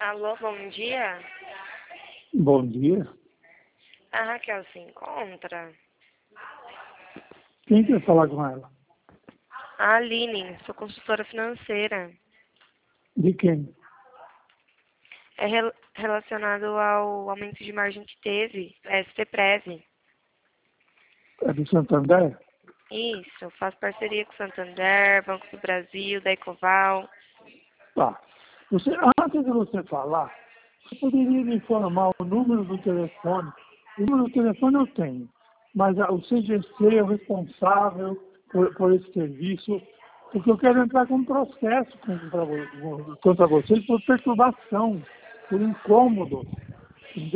Alô, bom dia. Bom dia. A Raquel se encontra? Quem quer falar com ela? A Aline, sou consultora financeira. De quem? É relacionado ao aumento de margem que teve, a STPREV. É do Santander? Isso, faço parceria com o Santander, Banco do Brasil, da Ecoval. Tá. Antes de você falar, você poderia me informar o número do telefone? O número do telefone eu tenho, mas o CGC é o responsável por esse serviço, porque eu quero entrar com um processo contra vocês por perturbação, por incômodo.